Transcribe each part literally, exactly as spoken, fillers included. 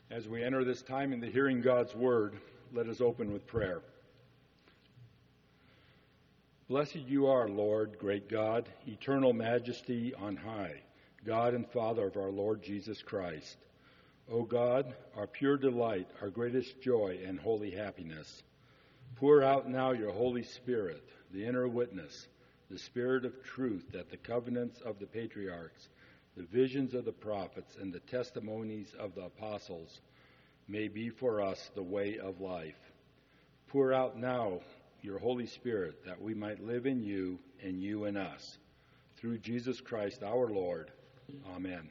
As we enter this time in the hearing God's word, let us open with prayer. Blessed you are, Lord, great God, eternal majesty on high, God and Father of our Lord Jesus Christ. O God, our pure delight, our greatest joy and holy happiness, pour out now your Holy Spirit, the inner witness, the Spirit of truth, that the covenants of the patriarchs, the visions of the prophets, and the testimonies of the apostles may be for us the way of life. Pour out now your Holy Spirit, that we might live in you and you in us. Through Jesus Christ our Lord. Amen.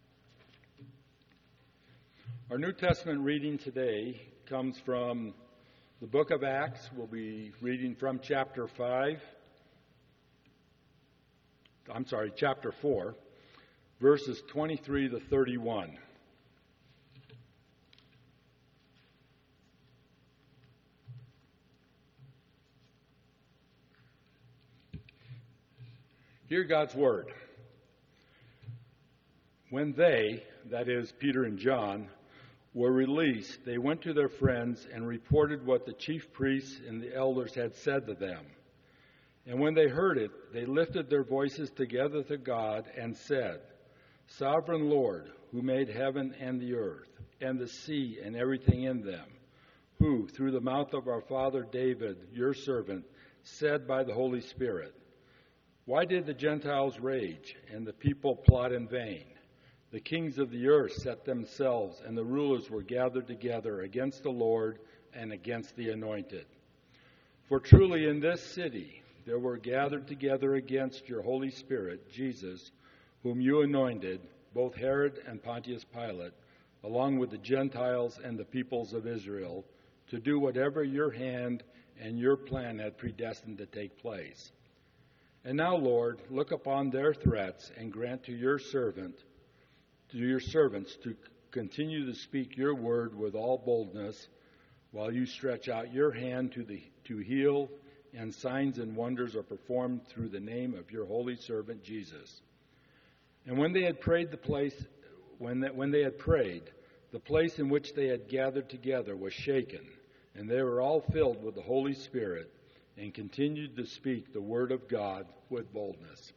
Our New Testament reading today comes from the book of Acts. We'll be reading from chapter five. I'm sorry, chapter four. Verses twenty-three to thirty-one. Hear God's word. When they, that is Peter and John, were released, they went to their friends and reported what the chief priests and the elders had said to them. And when they heard it, they lifted their voices together to God and said, Sovereign Lord, who made heaven and the earth, and the sea and everything in them, who, through the mouth of our father David, your servant, said by the Holy Spirit, why did the Gentiles rage and the people plot in vain? The kings of the earth set themselves, and the rulers were gathered together against the Lord and against the anointed. For truly in this city there were gathered together against your Holy Spirit, Jesus, whom you anointed, both Herod and Pontius Pilate, along with the Gentiles and the peoples of Israel, to do whatever your hand and your plan had predestined to take place. And now, Lord, look upon their threats and grant to your servant, to your servants, to continue to speak your word with all boldness, while you stretch out your hand to the to heal, and signs and wonders are performed through the name of your holy servant Jesus. And when they had prayed, the place when that, when they had prayed, the place in which they had gathered together was shaken, and they were all filled with the Holy Spirit, and continued to speak the word of God with boldness.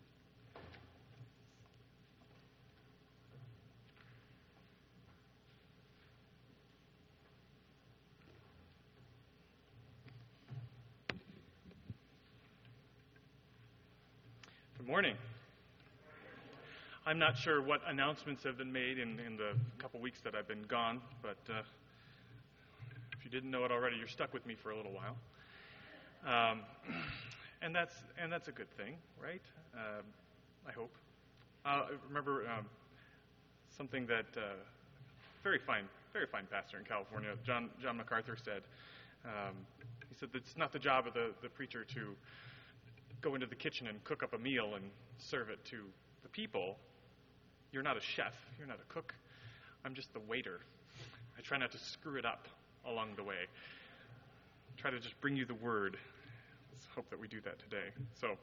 Good morning. I'm not sure what announcements have been made in, in the couple weeks that I've been gone, but uh, if you didn't know it already, you're stuck with me for a little while. Um, and that's and that's a good thing, right? Uh, I hope. Uh, remember um, something that uh, very fine, very fine pastor in California, John John MacArthur said. Um, he said that it's not the job of the, the preacher to go into the kitchen and cook up a meal and serve it to the people. You're not a chef. You're not a cook. I'm just the waiter. I try not to screw it up along the way. Try to just bring you the word. Let's hope that we do that today. So,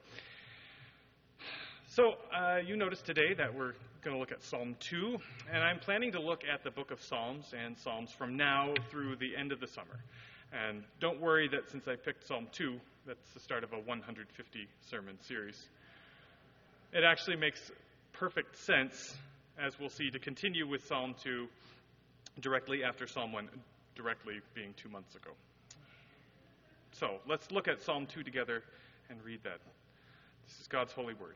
so uh, you notice today that we're going to look at Psalm two, and I'm planning to look at the book of Psalms and Psalms from now through the end of the summer. And don't worry that since I picked Psalm two, that's the start of a one hundred fifty sermon series. It actually makes perfect sense, as we'll see, to continue with Psalm two directly after Psalm one, directly being two months ago. So let's look at Psalm two together and read that. This is God's holy word.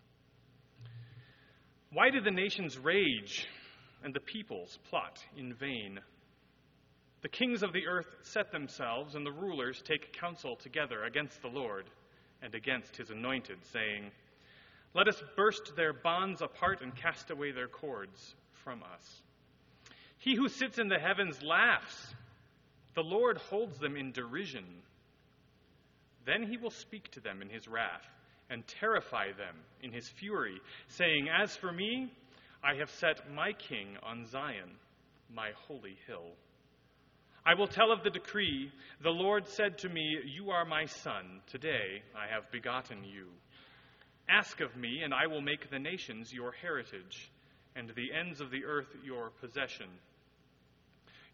Why do the nations rage and the peoples plot in vain? The kings of the earth set themselves, and the rulers take counsel together against the Lord and against his anointed, saying, let us burst their bonds apart and cast away their cords from us. He who sits in the heavens laughs. The Lord holds them in derision. Then he will speak to them in his wrath and terrify them in his fury, saying, as for me, I have set my king on Zion, my holy hill. I will tell of the decree. The Lord said to me, you are my son. Today I have begotten you. Ask of me, and I will make the nations your heritage, and the ends of the earth your possession.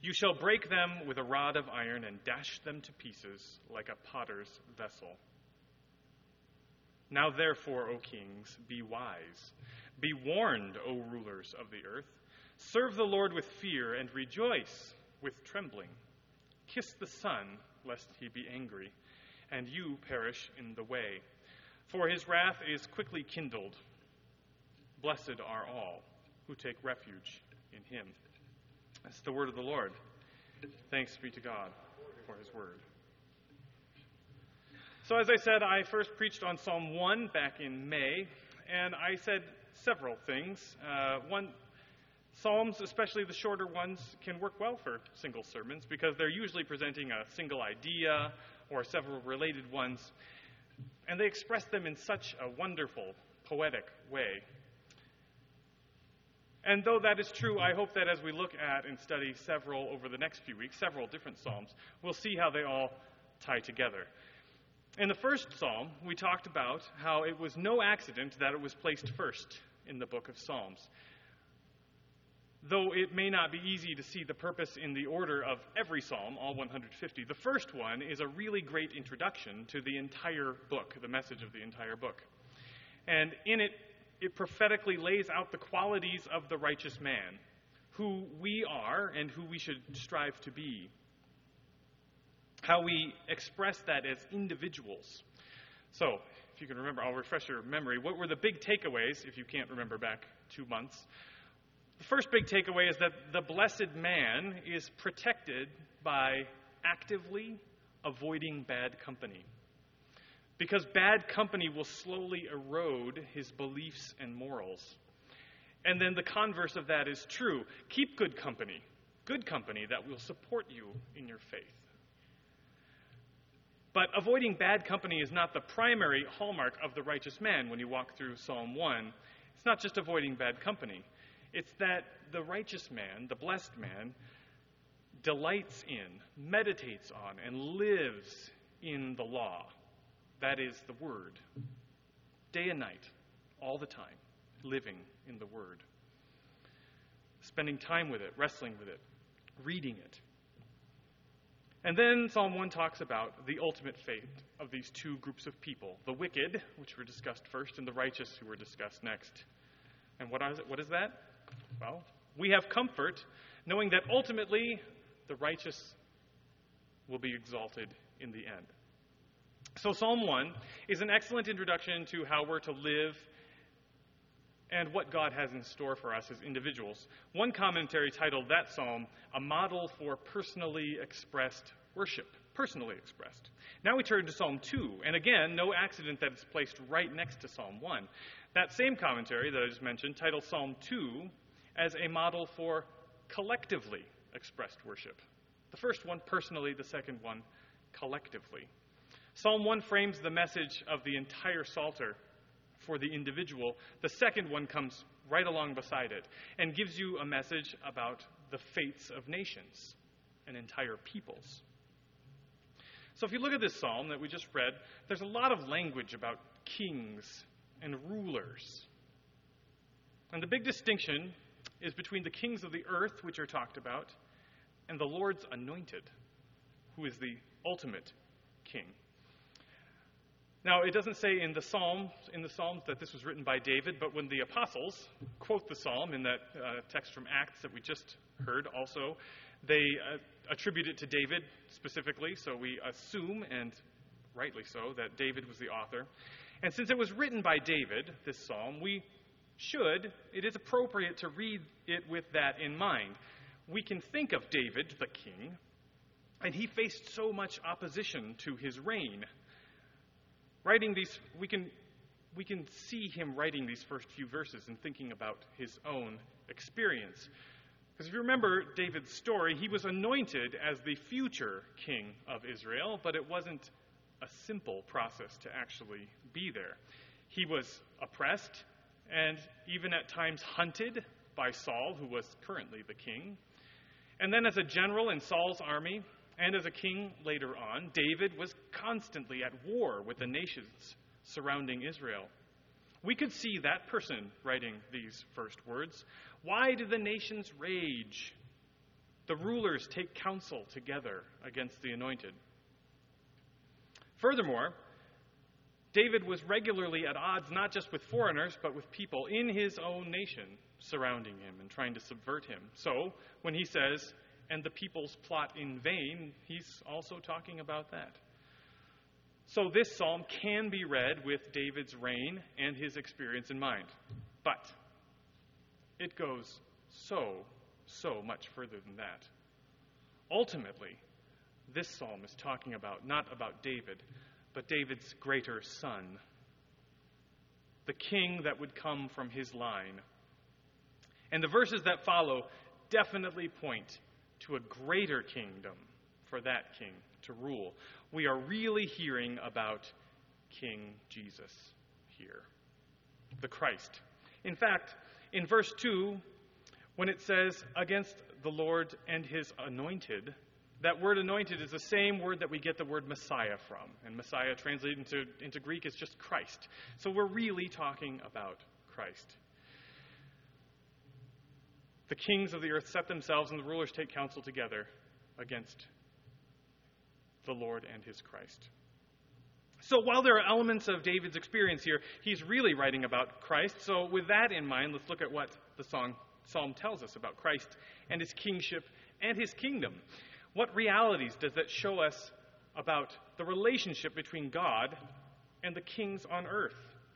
You shall break them with a rod of iron and dash them to pieces like a potter's vessel. Now therefore, O kings, be wise. Be warned, O rulers of the earth. Serve the Lord with fear and rejoice with trembling. Kiss the Son, lest he be angry, and you perish in the way. For his wrath is quickly kindled. Blessed are all who take refuge in him. That's the word of the Lord. Thanks be to God for his word. So as I said, I first preached on Psalm one back in May, and I said several things. Uh, one, Psalms, especially the shorter ones, can work well for single sermons because they're usually presenting a single idea or several related ones, and they express them in such a wonderful, poetic way. And though that is true, I hope that as we look at and study several over the next few weeks, several different Psalms, we'll see how they all tie together. In the first Psalm, we talked about how it was no accident that it was placed first in the book of Psalms. Though it may not be easy to see the purpose in the order of every Psalm, all one hundred fifty, the first one is a really great introduction to the entire book, the message of the entire book. And in it, it prophetically lays out the qualities of the righteous man, who we are and who we should strive to be, how we express that as individuals. So, if you can remember, I'll refresh your memory. What were the big takeaways, if you can't remember back two months? The first big takeaway is that the blessed man is protected by actively avoiding bad company. Because bad company will slowly erode his beliefs and morals. And then the converse of that is true. Keep good company, good company that will support you in your faith. But avoiding bad company is not the primary hallmark of the righteous man when you walk through Psalm one. It's not just avoiding bad company. It's that the righteous man, the blessed man, delights in, meditates on, and lives in the law. That is the Word. Day and night, all the time, living in the Word. Spending time with it, wrestling with it, reading it. And then Psalm one talks about the ultimate fate of these two groups of people. The wicked, which were discussed first, and the righteous, who were discussed next. And what is it? What is that? Well, we have comfort knowing that ultimately the righteous will be exalted in the end. So Psalm one is an excellent introduction to how we're to live and what God has in store for us as individuals. One commentary titled that psalm, A Model for Personally Expressed Worship. Personally expressed. Now we turn to Psalm two, and again, no accident that it's placed right next to Psalm one. That same commentary that I just mentioned titled Psalm two as a model for collectively expressed worship. The first one personally, the second one collectively. Psalm one frames the message of the entire Psalter for the individual. The second one comes right along beside it and gives you a message about the fates of nations and entire peoples. So if you look at this psalm that we just read, there's a lot of language about kings and rulers. And the big distinction is between the kings of the earth, which are talked about, and the Lord's anointed, who is the ultimate king. Now, it doesn't say in the Psalms, in the Psalms that this was written by David, but when the apostles quote the psalm in that uh, text from Acts that we just heard also, they uh, attribute it to David specifically, so we assume, and rightly so, that David was the author. And since it was written by David, this psalm, we should, it is appropriate to read it with that in mind. We can think of David, the king, and he faced so much opposition to his reign. Writing these, we can we can see him writing these first few verses and thinking about his own experience. Because if you remember David's story, he was anointed as the future king of Israel, but it wasn't a simple process to actually be there. He was oppressed and even at times hunted by Saul, who was currently the king. And then as a general in Saul's army, and as a king later on, David was constantly at war with the nations surrounding Israel. We could see that person writing these first words. Why do the nations rage? The rulers take counsel together against the anointed. Furthermore, David was regularly at odds not just with foreigners, but with people in his own nation surrounding him and trying to subvert him. So, when he says, and the people's plot in vain, he's also talking about that. So this psalm can be read with David's reign and his experience in mind. But it goes so, so much further than that. Ultimately, this psalm is talking about, not about David, but David's greater son, the king that would come from his line. And the verses that follow definitely point to a greater kingdom for that king to rule. We are really hearing about King Jesus here, the Christ. In fact, in verse two, when it says, against the Lord and his anointed, that word anointed is the same word that we get the word Messiah from. And Messiah translated into, into Greek is just Christ. So we're really talking about Christ. The kings of the earth set themselves and the rulers take counsel together against the Lord and his Christ. So while there are elements of David's experience here, he's really writing about Christ. So with that in mind, let's look at what the song, psalm tells us about Christ and his kingship and his kingdom. What realities does that show us about the relationship between God and the kings on earth?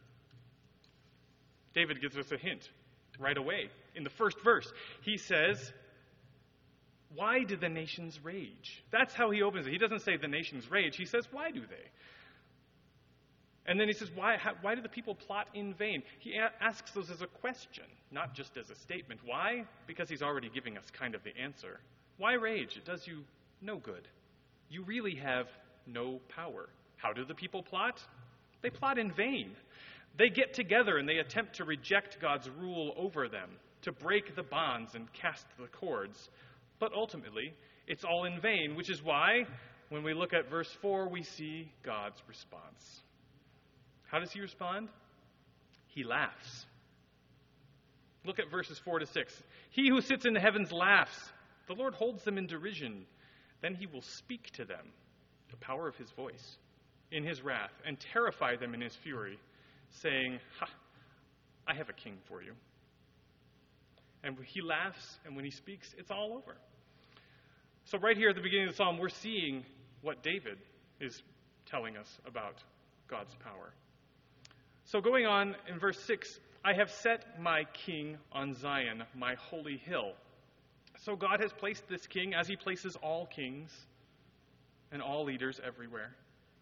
David gives us a hint right away. In the first verse, he says, why do the nations rage? That's how he opens it. He doesn't say the nations rage. He says, why do they? And then he says, why, how, why do the people plot in vain? He a- asks those as a question, not just as a statement. Why? Because he's already giving us kind of the answer. Why rage? It does you no good. You really have no power. How do the people plot? They plot in vain. They get together and they attempt to reject God's rule over them, to break the bonds and cast the cords. But ultimately, it's all in vain, which is why, when we look at verse four, we see God's response. How does he respond? He laughs. Look at verses four to six. He who sits in the heavens laughs. The Lord holds them in derision. Then he will speak to them, the power of his voice, in his wrath, and terrify them in his fury, saying, ha, I have a king for you. And he laughs, and when he speaks, it's all over. So right here at the beginning of the psalm, we're seeing what David is telling us about God's power. So going on in verse six, I have set my king on Zion, my holy hill. So God has placed this king as he places all kings and all leaders everywhere.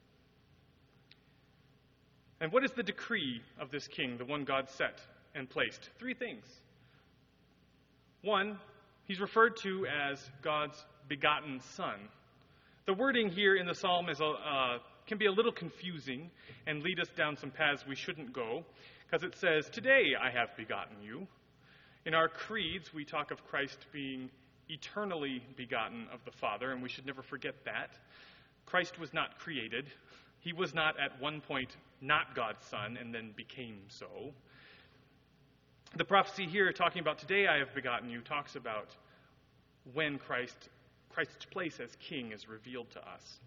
And what is the decree of this king, the one God set and placed? Three things. One, he's referred to as God's begotten son. The wording here in the psalm is a, uh, can be a little confusing and lead us down some paths we shouldn't go, because it says, today I have begotten you. In our creeds, we talk of Christ being eternally begotten of the Father, and we should never forget that. Christ was not created. He was not at one point not God's son and then became so. The prophecy here talking about today I have begotten you talks about when Christ, Christ's place as king is revealed to us.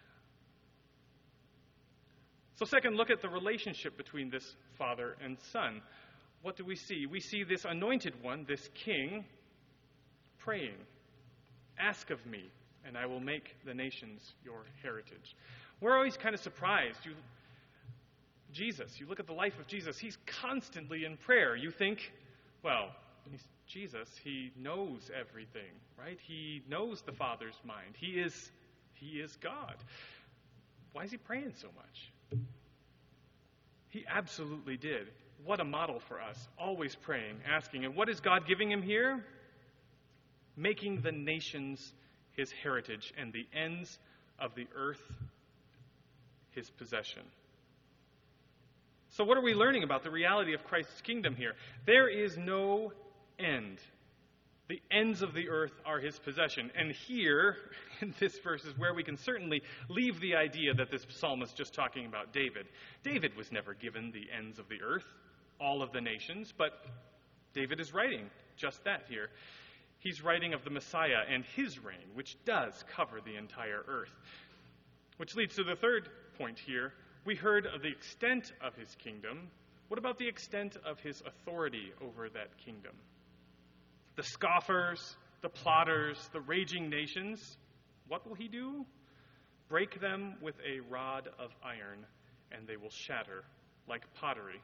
So second, look at the relationship between this father and son. What do we see? We see this anointed one, this king, praying, ask of me, and I will make the nations your heritage. We're always kind of surprised. You, Jesus, you look at the life of Jesus, he's constantly in prayer. You think, well, he's Jesus, he knows everything, right? He knows the Father's mind. He is, he is God. Why is he praying so much? He absolutely did. What a model for us, always praying, asking. And what is God giving him here? Making the nations his heritage and the ends of the earth his possession. So what are we learning about the reality of Christ's kingdom here? There is no end. The ends of the earth are his possession. And here, in this verse, is where we can certainly leave the idea that this psalm is just talking about David. David was never given the ends of the earth, all of the nations, but David is writing just that here. He's writing of the Messiah and his reign, which does cover the entire earth. Which leads to the third point here. We heard of the extent of his kingdom. What about the extent of his authority over that kingdom? The scoffers, the plotters, the raging nations, what will he do? Break them with a rod of iron, and they will shatter like pottery.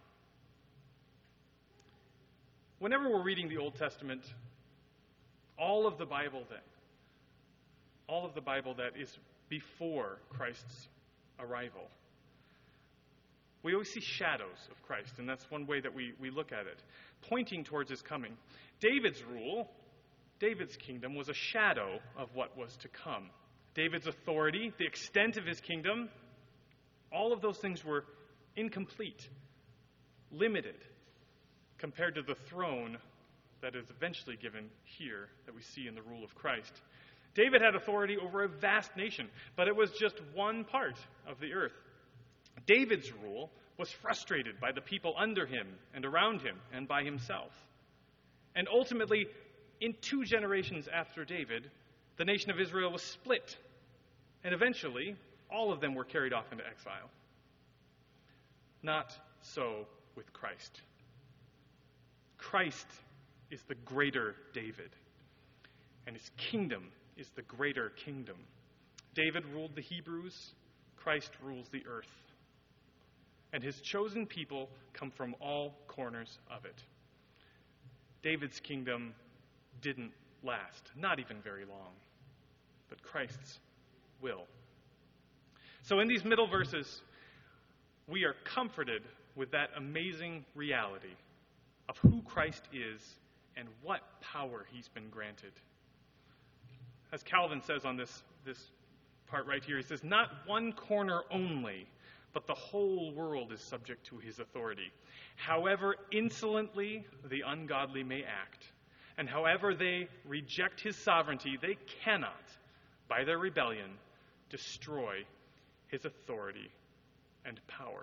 Whenever we're reading the Old Testament, all of the Bible then, all of the Bible that is before Christ's arrival, we always see shadows of Christ, and that's one way that we, we look at it, pointing towards his coming. David's rule, David's kingdom, was a shadow of what was to come. David's authority, the extent of his kingdom, all of those things were incomplete, limited, compared to the throne that is eventually given here that we see in the rule of Christ. David had authority over a vast nation, but it was just one part of the earth. David's rule was frustrated by the people under him and around him and by himself. And ultimately, in two generations after David, the nation of Israel was split. And eventually, all of them were carried off into exile. Not so with Christ. Christ is the greater David, and his kingdom is the greater kingdom. David ruled the Hebrews, Christ rules the earth. And his chosen people come from all corners of it. David's kingdom didn't last, not even very long, but Christ's will. So in these middle verses, we are comforted with that amazing reality of who Christ is and what power he's been granted. As Calvin says on this, this part right here, he says, not one corner only, but the whole world is subject to his authority. However insolently the ungodly may act, and however they reject his sovereignty, they cannot, by their rebellion, destroy his authority and power.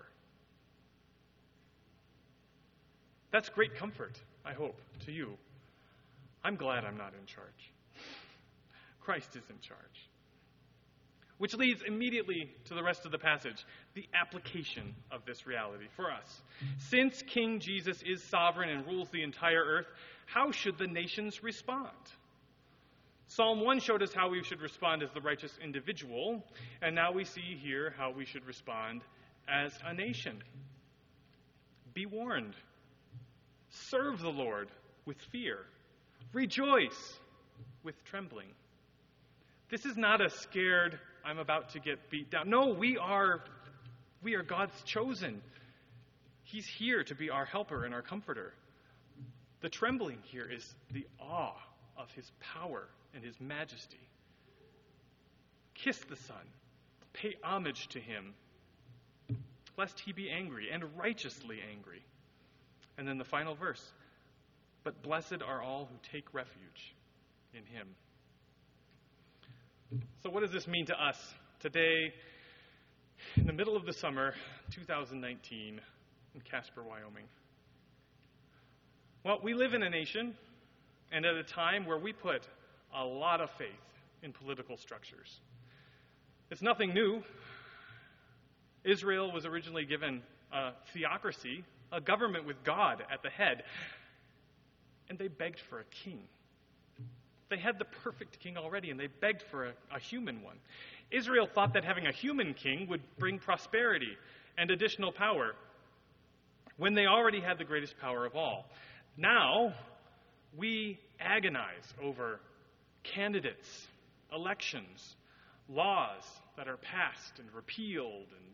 That's great comfort, I hope, to you. I'm glad I'm not in charge. Christ is in charge. Which leads immediately to the rest of the passage, the application of this reality for us. Since King Jesus is sovereign and rules the entire earth, how should the nations respond? Psalm one showed us how we should respond as the righteous individual, and now we see here how we should respond as a nation. Be warned. Serve the Lord with fear. Rejoice with trembling. This is not a scared, I'm about to get beat down. No, we are, we are God's chosen. He's here to be our helper and our comforter. The trembling here is the awe of his power and his majesty. Kiss the Son. Pay homage to him, lest he be angry, and righteously angry. And then the final verse, but blessed are all who take refuge in him. So what does this mean to us today, in the middle of the summer, two thousand nineteen, in Casper, Wyoming? Well, we live in a nation and at a time where we put a lot of faith in political structures. It's nothing new. Israel was originally given a theocracy, a government with God at the head, and they begged for a king. They had the perfect king already, and they begged for a, a human one. Israel thought that having a human king would bring prosperity and additional power when they already had the greatest power of all. Now, we agonize over candidates, elections, laws that are passed and repealed, and,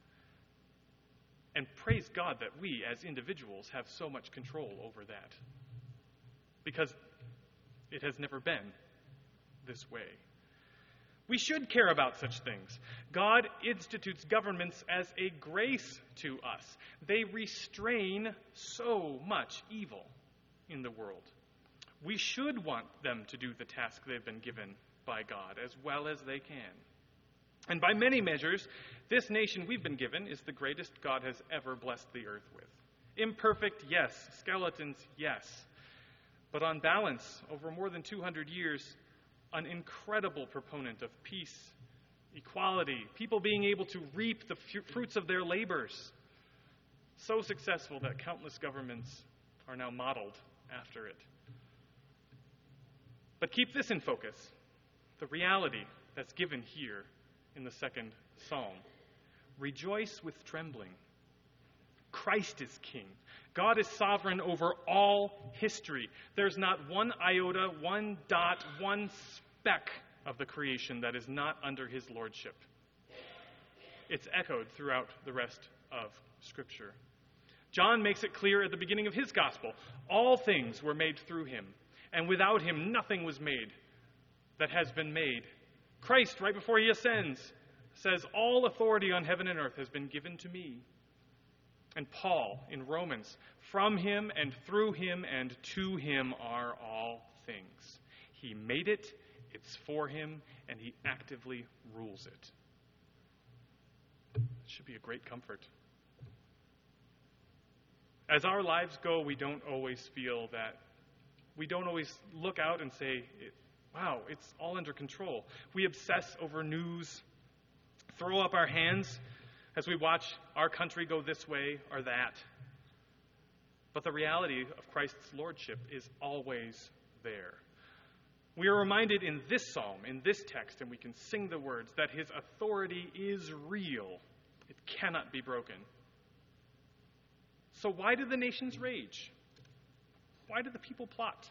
and praise God that we, as individuals, have so much control over that. Because it has never been this way. We should care about such things. God institutes governments as a grace to us. They restrain so much evil in the world. We should want them to do the task they've been given by God as well as they can. And by many measures, this nation we've been given is the greatest God has ever blessed the earth with. Imperfect, yes. Skeletons, yes. but on balance, over more than two hundred years, an incredible proponent of peace, equality, people being able to reap the fruits of their labors. So successful that countless governments are now modeled after it. But keep this in focus, the reality that's given here in the second psalm. Rejoice with trembling. Christ is king. God is sovereign over all history. There's not one iota, one dot, one speck of the creation that is not under his lordship. It's echoed throughout the rest of Scripture. John makes it clear at the beginning of his gospel. All things were made through him, and without him nothing was made that has been made. Christ, right before he ascends, says, all authority on heaven and earth has been given to me. And Paul in Romans, from him and through him and to him are all things. He made it, it's for him, and he actively rules it. It should be a great comfort. As our lives go, we don't always feel that. We don't always look out and say, wow, it's all under control. We obsess over news, throw up our hands as we watch our country go this way or that. But the reality of Christ's lordship is always there. We are reminded in this psalm, in this text, and we can sing the words, that his authority is real. It cannot be broken. So why do the nations rage? Why do the people plot?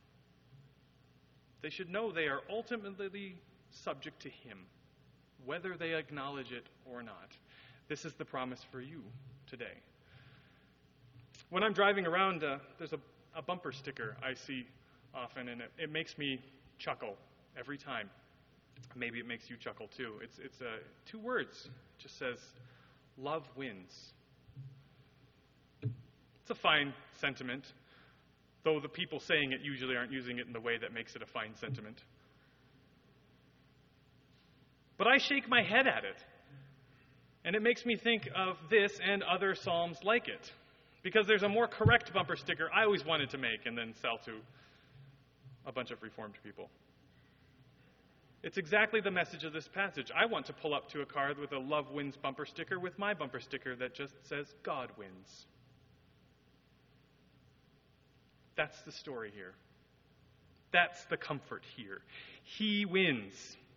They should know they are ultimately subject to him, whether they acknowledge it or not. This is the promise for you today. When I'm driving around, uh, there's a, a bumper sticker I see often, and it, it makes me chuckle every time. Maybe it makes you chuckle too. It's, it's uh, two words. It just says, love wins. It's a fine sentiment, though the people saying it usually aren't using it in the way that makes it a fine sentiment. But I shake my head at it, and it makes me think of this and other psalms like it, because there's a more correct bumper sticker I always wanted to make and then sell to a bunch of Reformed people. It's exactly the message of this passage. I want to pull up to a car with a Love Wins bumper sticker with my bumper sticker that just says, God wins. That's the story here. That's the comfort here. He wins.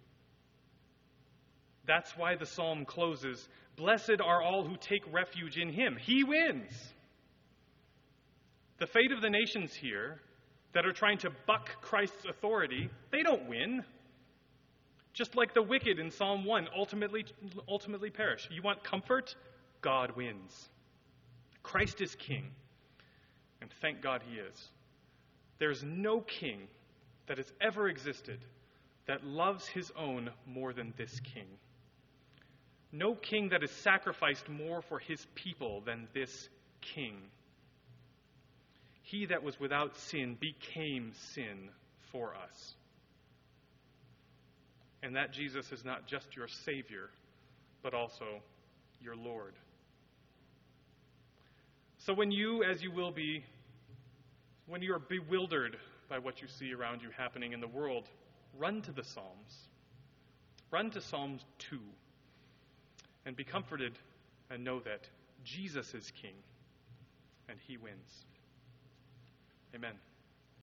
That's why the psalm closes, blessed are all who take refuge in him. He wins. The fate of the nations here that are trying to buck Christ's authority, they don't win. Just like the wicked in Psalm one ultimately, ultimately perish. You want comfort? God wins. Christ is king. And thank God he is. There's no king that has ever existed that loves his own more than this king. No king that has sacrificed more for his people than this king. He that was without sin became sin for us. And that Jesus is not just your Savior, but also your Lord. So when you, as you will be, when you are bewildered by what you see around you happening in the world, run to the Psalms. Run to Psalms two and be comforted and know that Jesus is king and he wins. Amen.